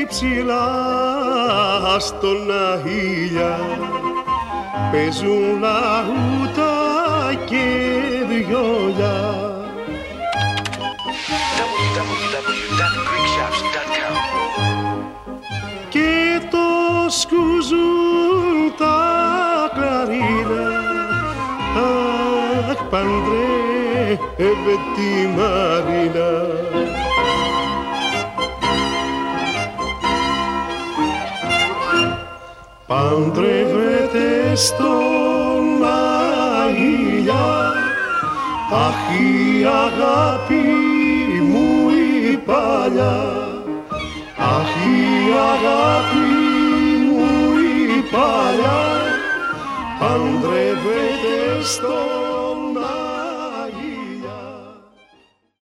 ψηλά στον αχίλια παίζουν λαούτα και βιόλια. www.greekshops.com Και το σκουζούν τα κλαρίνα. Αχ, παντρεύεται η Μαρίνα. Παντρεύεται στον Αγγλιά. Αχ, η αγάπη μου η παλιά. Αχ, η αγάπη μου η παλιά. Παντρεύεται στον